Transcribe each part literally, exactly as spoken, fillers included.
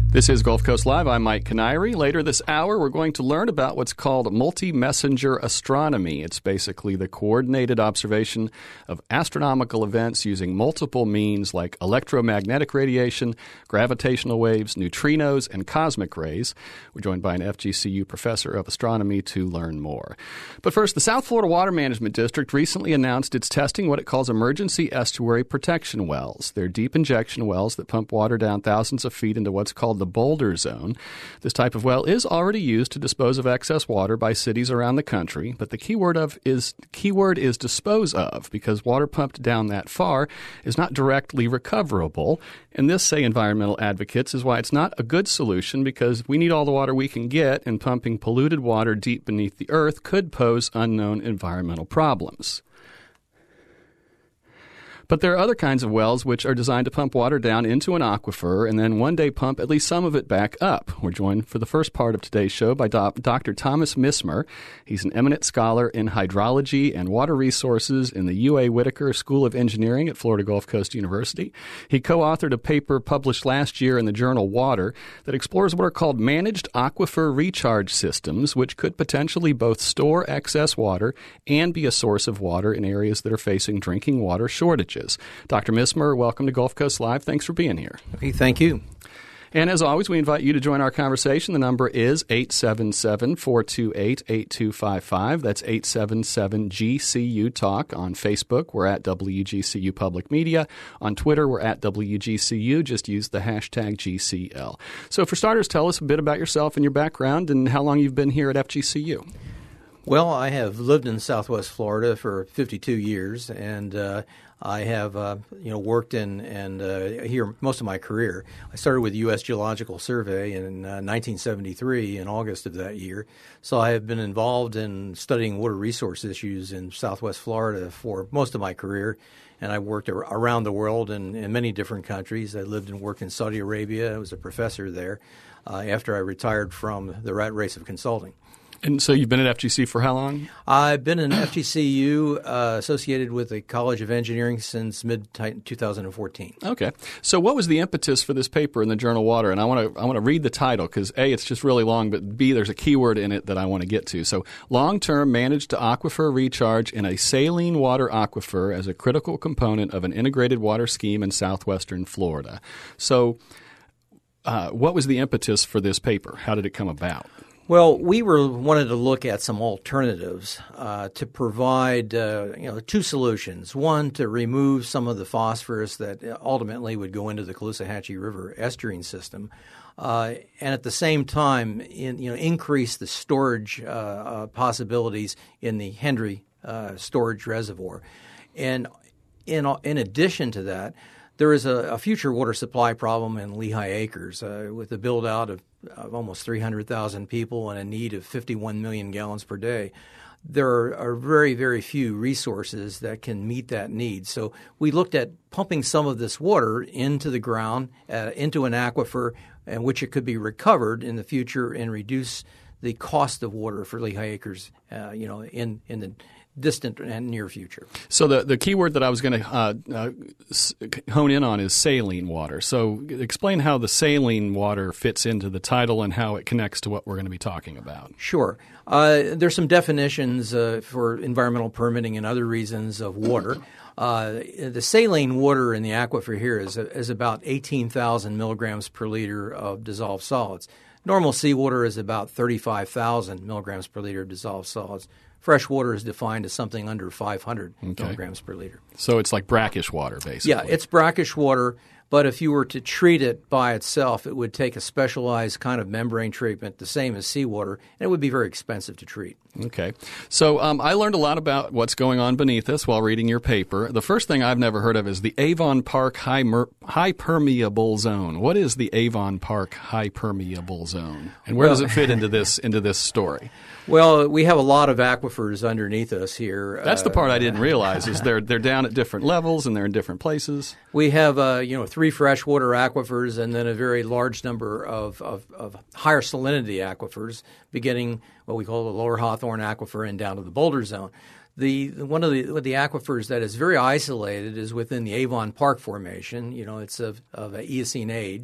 This is Gulf Coast Live. I'm Mike Canary. Later this hour, we're going to learn about what's called multi-messenger astronomy. It's basically the coordinated observation of astronomical events using multiple means like electromagnetic radiation, gravitational waves, neutrinos, and cosmic rays. We're joined by an F G C U professor of astronomy to learn more. But first, the South Florida Water Management District recently announced it's testing what it calls emergency estuary protection wells. They're deep injection wells that pump water down thousands of feet into what's called the boulder zone. This type of well is already used to dispose of excess water by cities around the country, but the keyword of is keyword is dispose of, because water pumped down that far is not directly recoverable. And this, say environmental advocates, is why it's not a good solution, because we need all the water we can get, and pumping polluted water deep beneath the earth could pose unknown environmental problems. But there are other kinds of wells which are designed to pump water down into an aquifer and then one day pump at least some of it back up. We're joined for the first part of today's show by Do- Doctor Thomas Mismer. He's an eminent scholar in hydrology and water resources in the U A Whitaker School of Engineering at Florida Gulf Coast University. He co-authored a paper published last year in the journal Water that explores what are called managed aquifer recharge systems, which could potentially both store excess water and be a source of water in areas that are facing drinking water shortages. Doctor Mismer, welcome to Gulf Coast Live. Thanks for being here. Okay, thank you. And as always, we invite you to join our conversation. The number is eight seven seven, four two eight, eight two five five. That's eight seven seven G C U Talk. On Facebook, we're at W G C U Public Media. On Twitter, we're at W G C U. Just use the hashtag G C L. So for starters, tell us a bit about yourself and your background and how long you've been here at F G C U. Well, I have lived in Southwest Florida for fifty-two years, and uh, I have uh, you know worked in and uh, here most of my career. I started with the U S Geological Survey in uh, nineteen seventy-three, in August of that year. So I have been involved in studying water resource issues in Southwest Florida for most of my career, and I worked ar- around the world in, in many different countries. I lived and worked in Saudi Arabia. I was a professor there uh, after I retired from the rat race of consulting. And so you've been at F G C for how long? I've been in F G C U uh, associated with the College of Engineering since mid two thousand fourteen. Okay. So what was the impetus for this paper in the journal Water? And I want to I want to read the title because A, it's just really long, but B, there's a keyword in it that I want to get to. So long-term managed aquifer recharge in a saline water aquifer as a critical component of an integrated water scheme in southwestern Florida. So uh, what was the impetus for this paper? How did it come about? Well, we were wanted to look at some alternatives uh, to provide uh, you know two solutions. One, to remove some of the phosphorus that ultimately would go into the Caloosahatchee River estuarine system, uh, and at the same time, in, you know, increase the storage uh, uh, possibilities in the Hendry uh, storage reservoir. And in in addition to that, there is a, a future water supply problem in Lehigh Acres uh, with the build-out of, of almost three hundred thousand people and a need of fifty-one million gallons per day. There are, are very, very few resources that can meet that need. So we looked at pumping some of this water into the ground, uh, into an aquifer, in which it could be recovered in the future and reduce the cost of water for Lehigh Acres, uh, you know, in, in the distant and near future. So the, the key word that I was going to uh, uh, hone in on is saline water. So explain how the saline water fits into the title and how it connects to what we're going to be talking about. Sure. Uh, there's some definitions uh, for environmental permitting and other reasons of water. Uh, the saline water in the aquifer here is, is about eighteen thousand milligrams per liter of dissolved solids. Normal seawater is about thirty-five thousand milligrams per liter of dissolved solids. Fresh water is defined as something under five hundred okay. milligrams per liter. So it's like brackish water, basically. Yeah, it's brackish water, but if you were to treat it by itself, it would take a specialized kind of membrane treatment, the same as seawater, and it would be very expensive to treat. Okay. So um, I learned a lot about what's going on beneath us while reading your paper. The first thing I've never heard of is the Avon Park High, Mer- High Permeable Zone. What is the Avon Park High Permeable Zone, and where well, does it fit into this into this story? Well, we have a lot of aquifers underneath us here. That's the part I didn't realize is they're they're down at different levels and they're in different places. We have uh, you know three freshwater aquifers and then a very large number of, of, of higher salinity aquifers, beginning what we call the Lower Hawthorne Aquifer and down to the Boulder Zone. The one of the the aquifers that is very isolated is within the Avon Park Formation. You know, it's of, of an Eocene age.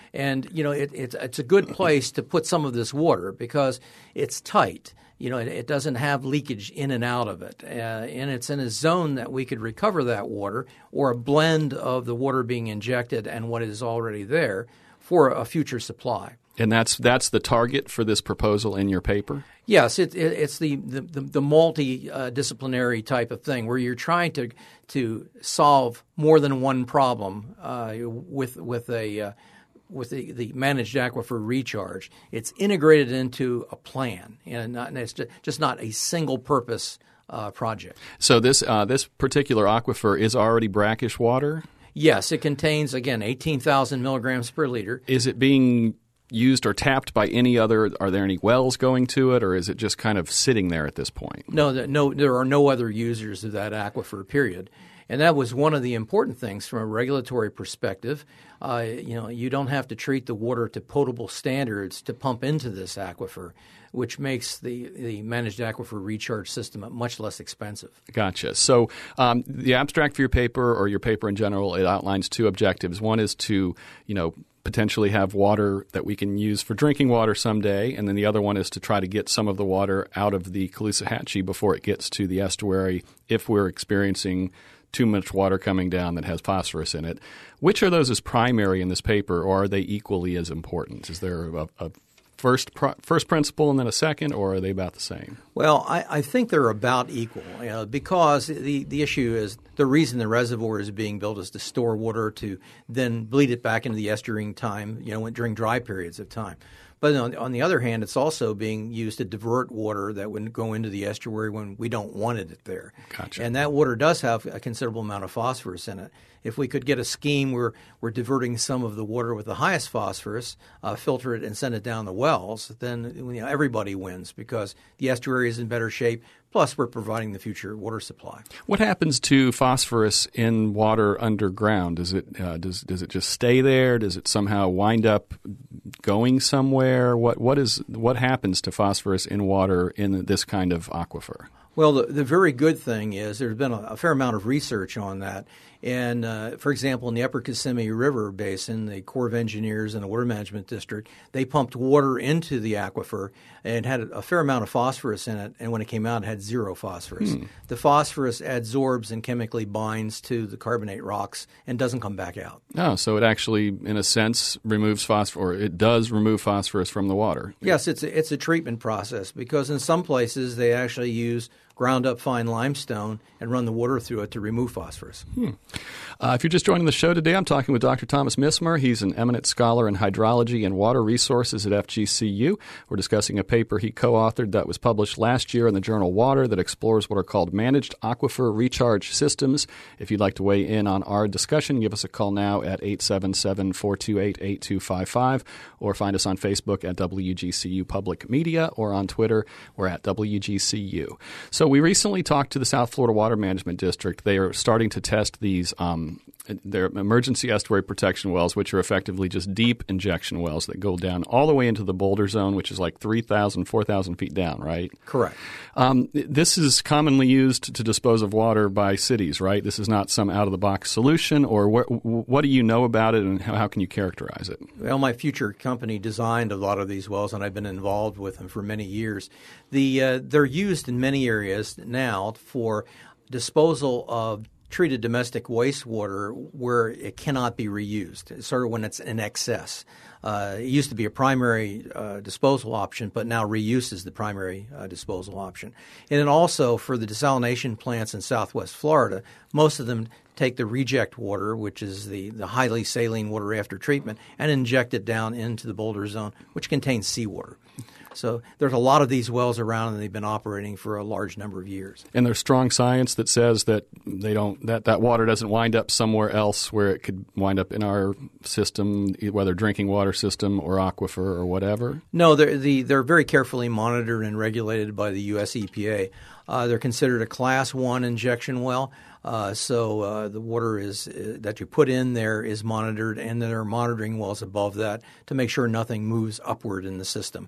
And, you know, it, it's it's a good place to put some of this water because it's tight. You know, it, it doesn't have leakage in and out of it. Uh, and it's in a zone that we could recover that water or a blend of the water being injected and what is already there for a future supply. And that's that's the target for this proposal in your paper? Yes, it, it, it's the, the, the, the multidisciplinary type of thing where you're trying to to solve more than one problem uh, with with a uh, with the, the managed aquifer recharge. It's integrated into a plan, and, not, and it's just, just not a single purpose uh, project. So this uh, this particular aquifer is already brackish water? Yes, it contains, again, eighteen thousand milligrams per liter. Is it being used or tapped by any other? Are there any wells going to it, or is it just kind of sitting there at this point? No, no, there are no other users of that aquifer, period. And that was one of the important things from a regulatory perspective. Uh, you know, you don't have to treat the water to potable standards to pump into this aquifer, which makes the, the managed aquifer recharge system much less expensive. Gotcha. So um, the abstract for your paper, or your paper in general, it outlines two objectives. One is to, you know, potentially have water that we can use for drinking water someday, and then the other one is to try to get some of the water out of the Caloosahatchee before it gets to the estuary if we're experiencing too much water coming down that has phosphorus in it. Which are those as primary in this paper, or are they equally as important? Is there a, a first pro- first principle and then a second, or are they about the same? Well, I, I think they're about equal you know, because the, the issue is the reason the reservoir is being built is to store water to then bleed it back into the estuarine time, you know, during dry periods of time. But on, on the other hand, it's also being used to divert water that would go into the estuary when we don't want it there. Gotcha. And that water does have a considerable amount of phosphorus in it. If we could get a scheme where we're diverting some of the water with the highest phosphorus, uh, filter it and send it down the wells, then you know, everybody wins because the estuary is in better shape. Plus, we're providing the future water supply. What happens to phosphorus in water underground? Does it uh, does does it just stay there? Does it somehow wind up going somewhere? What what is what happens to phosphorus in water in this kind of aquifer? Well, the, the very good thing is there's been a, a fair amount of research on that. And, uh, for example, in the Upper Kissimmee River Basin, the Corps of Engineers and the Water Management District, they pumped water into the aquifer and had a, a fair amount of phosphorus in it. And when it came out, it had zero phosphorus. Hmm. The phosphorus adsorbs and chemically binds to the carbonate rocks and doesn't come back out. Oh, so it actually, in a sense, removes phosphorus, or it does remove phosphorus from the water. Yes, it's a, it's a treatment process because in some places they actually use ground up fine limestone and run the water through it to remove phosphorus. Hmm. Uh, if you're just joining the show today, I'm talking with Doctor Thomas Mismer. He's an eminent scholar in hydrology and water resources at F G C U. We're discussing a paper he co-authored that was published last year in the journal Water that explores what are called managed aquifer recharge systems. If you'd like to weigh in on our discussion, give us a call now at eight seven seven, four two eight, eight two five five or find us on Facebook at W G C U Public Media or on Twitter. We're at W G C U. So we recently talked to the South Florida Water Management District. They are starting to test these um, their emergency estuary protection wells, which are effectively just deep injection wells that go down all the way into the boulder zone, which is like three thousand, four thousand feet down, right? Correct. Um, this is commonly used to dispose of water by cities, right? This is not some out-of-the-box solution, or wh- what do you know about it, and how, how can you characterize it? Well, my future company designed a lot of these wells, and I've been involved with them for many years. The uh, they're used in many areas now for disposal of treated domestic wastewater where it cannot be reused, sort of when it's in excess. Uh, it used to be a primary uh, disposal option, but now reuse is the primary uh, disposal option. And then also for the desalination plants in Southwest Florida, most of them take the reject water, which is the, the highly saline water after treatment, and inject it down into the boulder zone, which contains seawater. So there's a lot of these wells around, and they've been operating for a large number of years. And there's strong science that says that they don't that, that water doesn't wind up somewhere else where it could wind up in our system, whether drinking water system or aquifer or whatever? No, they're, the, they're very carefully monitored and regulated by the U S E P A. Uh, they're considered a class one injection well. Uh, so uh, the water is uh, that you put in there is monitored, and there are monitoring wells above that to make sure nothing moves upward in the system.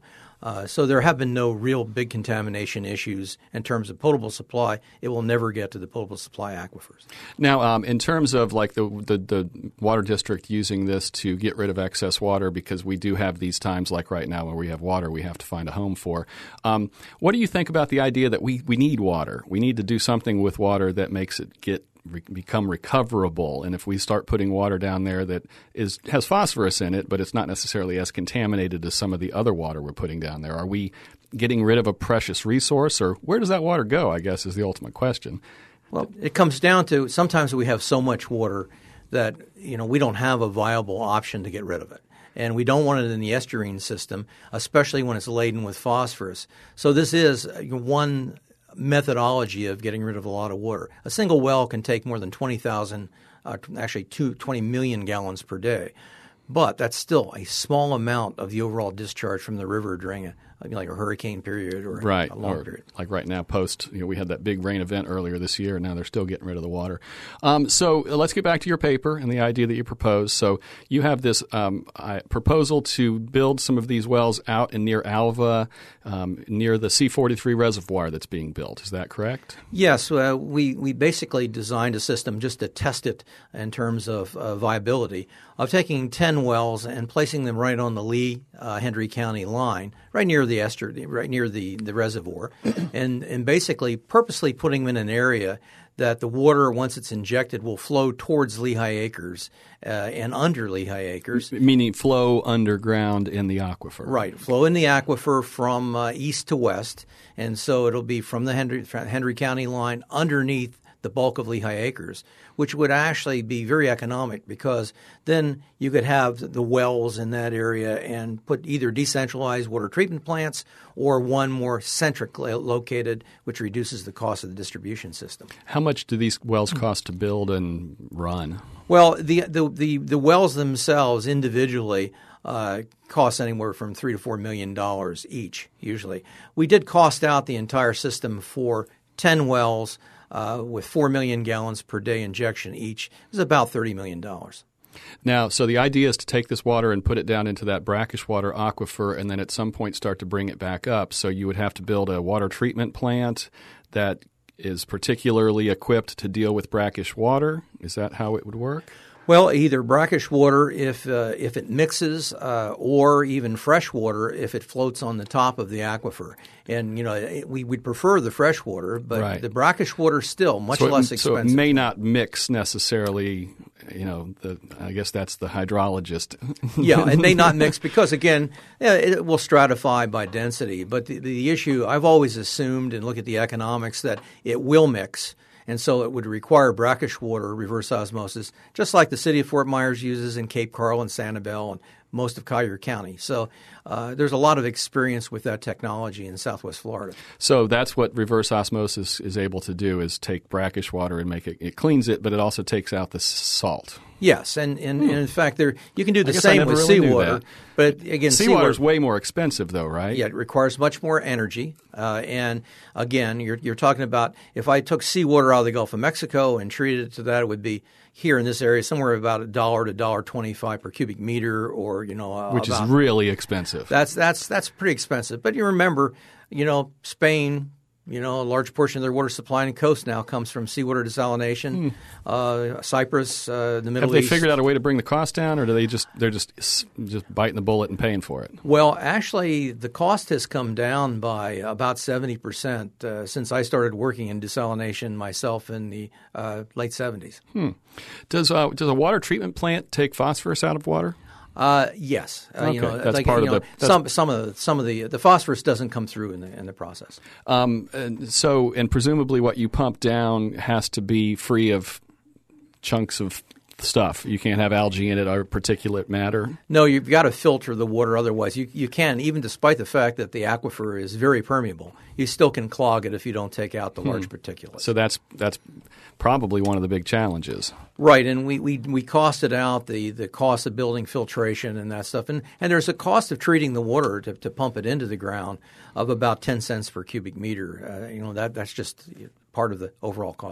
Uh, so there have been no real big contamination issues in terms of potable supply. It will never get to the potable supply aquifers. Now, um, in terms of like the, the the water district using this to get rid of excess water, because we do have these times like right now where we have water we have to find a home for. Um, what do you think about the idea that we, we need water? We need to do something with water that makes it get Re- become recoverable, and if we start putting water down there that is has phosphorus in it, but it's not necessarily as contaminated as some of the other water we're putting down there, are we getting rid of a precious resource, or where does that water go, I guess, is the ultimate question. Well, it comes down to sometimes we have so much water that you know we don't have a viable option to get rid of it. And we don't want it in the estuarine system, especially when it's laden with phosphorus. So this is one methodology of getting rid of a lot of water. A single well can take more than twenty thousand, uh, actually two, twenty million gallons per day. But that's still a small amount of the overall discharge from the river during a, like a hurricane period or right. a long or period. Like right now, post, you know, we had that big rain event earlier this year, and now they're still getting rid of the water. Um, so uh, let's get back to your paper and the idea that you proposed. So you have this um, uh, proposal to build some of these wells out in near Alva, um, near the C forty-three reservoir that's being built. Is that correct? Yes. Uh, we, we basically designed a system just to test it in terms of uh, viability, of taking ten wells and placing them right on the Lee uh, Hendry County line, right near the ester, right near the, the reservoir, and, and basically purposely putting them in an area that the water, once it's injected, will flow towards Lehigh Acres uh, and under Lehigh Acres. Meaning flow underground in the aquifer. Right. Flow in the aquifer from uh, east to west. And so it'll be from the Hendry, Hendry County line underneath the bulk of Lehigh Acres, which would actually be very economic because then you could have the wells in that area and put either decentralized water treatment plants or one more centrically located, which reduces the cost of the distribution system. How much do these wells cost to build and run? Well, the the the, the wells themselves individually uh, cost anywhere from three to four million dollars each. Usually, we did cost out the entire system for ten wells. Uh, with four million gallons per day injection each, is about thirty million dollars. Now, so the idea is to take this water and put it down into that brackish water aquifer and then at some point start to bring it back up. So you would have to build a water treatment plant that is particularly equipped to deal with brackish water. Is that how it would work? Well, either brackish water if uh, if it mixes, uh, or even fresh water if it floats on the top of the aquifer. And you know, we would prefer the fresh water, but right. the brackish water still much so less it, expensive. So it may not mix necessarily. You know, the, I guess that's the hydrologist. Yeah, it may not mix because again, it will stratify by density. But the, the issue I've always assumed and look at the economics that it will mix. And so it would require brackish water, reverse osmosis, just like the city of Fort Myers uses in Cape Coral and Sanibel and most of Collier County. So uh, there's a lot of experience with that technology in Southwest Florida. So that's what reverse osmosis is able to do, is take brackish water and make it – it cleans it, but it also takes out the salt. Yes, and, and, hmm. and in fact, there you can do the I guess same I never with really seawater. But again, seawater is way more expensive, though, right? Yeah, it requires much more energy. Uh, and again, you're you're talking about if I took seawater out of the Gulf of Mexico and treated it to that, it would be here in this area somewhere about a dollar to a dollar twenty-five per cubic meter, or you know, uh, which about, is really expensive. That's that's that's pretty expensive. But you remember, you know, Spain. You know, a large portion of their water supply and coast now comes from seawater desalination. Hmm. Uh, Cyprus, uh, the Middle East. Have they figured out a way to bring the cost down, or do they just they're just just biting the bullet and paying for it? Well, actually, the cost has come down by about seventy percent uh, since I started working in desalination myself in the uh, late seventies. Hmm. Does uh, does a water treatment plant take phosphorus out of water? Uh, yes, uh, okay. you know, that's like, part you of know, the some some of the, some of the the phosphorus doesn't come through in the in the process. Um, and so, and presumably, what you pump down has to be free of chunks of stuff. You can't have algae in it or particulate matter. No, you've got to filter the water. Otherwise, you you can, even despite the fact that the aquifer is very permeable, you still can clog it if you don't take out the hmm. large particulates. So that's that's probably one of the big challenges. Right, and we, we, we costed out the, the cost of building filtration and that stuff. And, and there's a cost of treating the water to, to pump it into the ground of about ten cents per cubic meter. Uh, you know, that that's just part of the overall cost.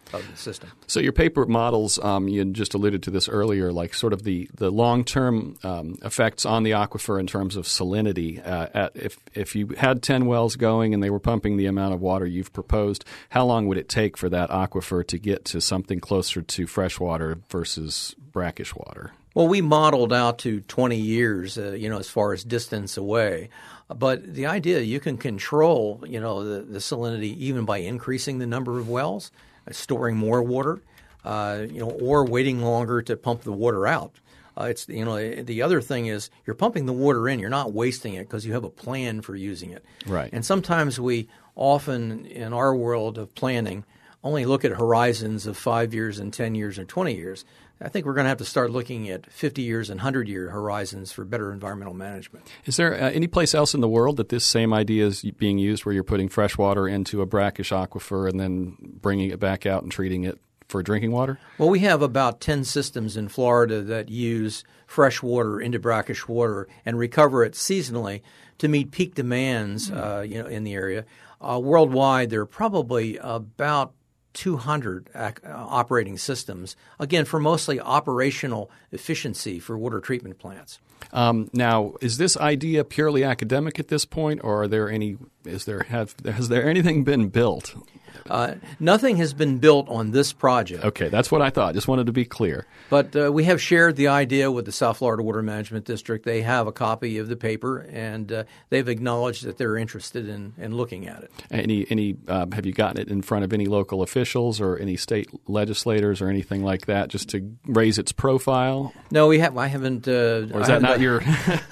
of the system. So your paper models, um, you just alluded to this earlier, like sort of the, the long-term um, effects on the aquifer in terms of salinity. Uh, at, if, if you had ten wells going and they were pumping the amount of water you've proposed, how long would it take for that aquifer to get to something closer to fresh water versus brackish water? Well, we modeled out to twenty years, uh, you know, as far as distance away. But the idea you can control, you know, the, the salinity even by increasing the number of wells, uh, storing more water, uh, you know, or waiting longer to pump the water out. Uh, it's you know the other thing is you're pumping the water in, you're not wasting it because you have a plan for using it. Right. And sometimes we often in our world of planning only look at horizons of five years and ten years and twenty years. I think we're going to have to start looking at fifty years and one hundred year horizons for better environmental management. Is there uh, any place else in the world that this same idea is being used where you're putting fresh water into a brackish aquifer and then bringing it back out and treating it for drinking water? Well, we have about ten systems in Florida that use fresh water into brackish water and recover it seasonally to meet peak demands uh, you know, in the area. Uh, worldwide, there are probably about two hundred uh, operating systems, again, for mostly operational efficiency for water treatment plants. Um, now, is this idea purely academic at this point, or are there any? Is there have has there anything been built? Uh, nothing has been built on this project. Okay, that's what I thought. Just wanted to be clear. But uh, we have shared the idea with the South Florida Water Management District. They have a copy of the paper, and uh, they've acknowledged that they're interested in, in looking at it. Any any uh, have you gotten it in front of any local officials or any state legislators or anything like that, just to raise its profile? No, we have. I haven't. Uh, or is that not your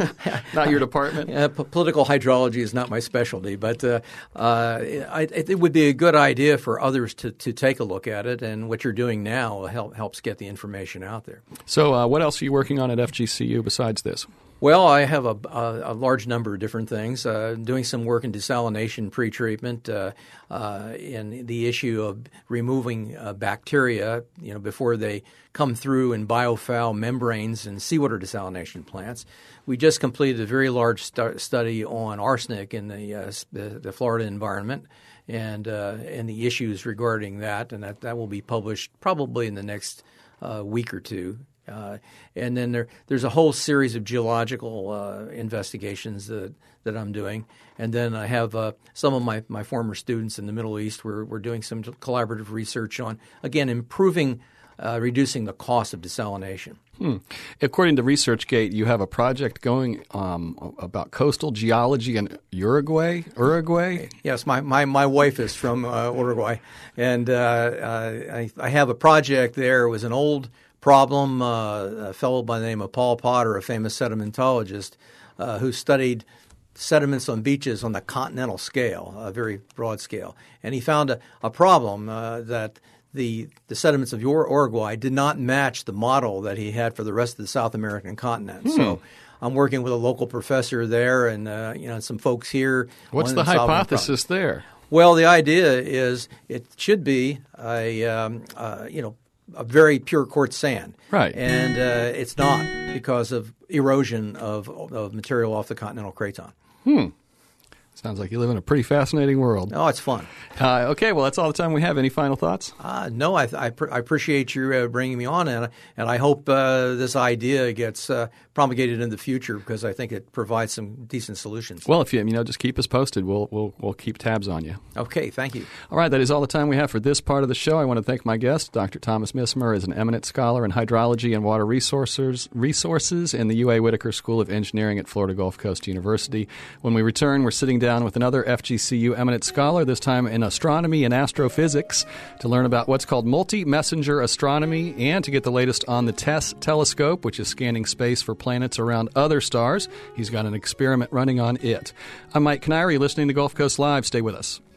not your department? Uh, p- political hydrology is not my specialty, but uh, uh, I, it would be a good idea for others to, to take a look at it, and what you're doing now help, helps get the information out there. So uh, what else are you working on at F G C U besides this? Well, I have a, a, a large number of different things. Uh, doing some work in desalination pretreatment, uh, uh, in the issue of removing uh, bacteria, you know, before they come through in biofoul membranes in seawater desalination plants. We just completed a very large stu- study on arsenic in the, uh, the the Florida environment, and uh, and the issues regarding that, and that, that will be published probably in the next uh, week or two. Uh, and then there, there's a whole series of geological uh, investigations that, that I'm doing. And then I have uh, some of my, my former students in the Middle East. We're, we're doing some collaborative research on, again, improving, uh, reducing the cost of desalination. Hmm. According to ResearchGate, you have a project going um, about coastal geology in Uruguay. Uruguay? Yes, my, my, my wife is from uh, Uruguay. And uh, uh, I, I have a project there. It was an old problem. Uh, a fellow by the name of Paul Potter, a famous sedimentologist, uh, who studied sediments on beaches on the continental scale, a very broad scale. And he found a, a problem uh, that the, the sediments of Uruguay did not match the model that he had for the rest of the South American continent. Hmm. So I'm working with a local professor there and uh, you know some folks here. What's the hypothesis there? Well, the idea is it should be a um, uh, you know a very pure quartz sand. Right. And uh, it's not because of erosion of, of material off the continental craton. Hmm. Sounds like you live in a pretty fascinating world. Oh, it's fun. Uh, okay, well, that's all the time we have. Any final thoughts? Uh, no, I, I, pr- I appreciate you uh, bringing me on, and, and I hope uh, this idea gets uh, promulgated in the future because I think it provides some decent solutions. Well, if you you know, just keep us posted. We'll we'll we'll keep tabs on you. Okay, thank you. All right, that is all the time we have for this part of the show. I want to thank my guest, Doctor Thomas Mismer, is an eminent scholar in hydrology and water resources resources in the U A Whitaker School of Engineering at Florida Gulf Coast University. When we return, we're sitting down with another F G C U eminent scholar, this time in astronomy and astrophysics, to learn about what's called multi-messenger astronomy and to get the latest on the TESS telescope, which is scanning space for planets around other stars. He's got an experiment running on it. I'm Mike Canary, listening to Gulf Coast Live. Stay with us.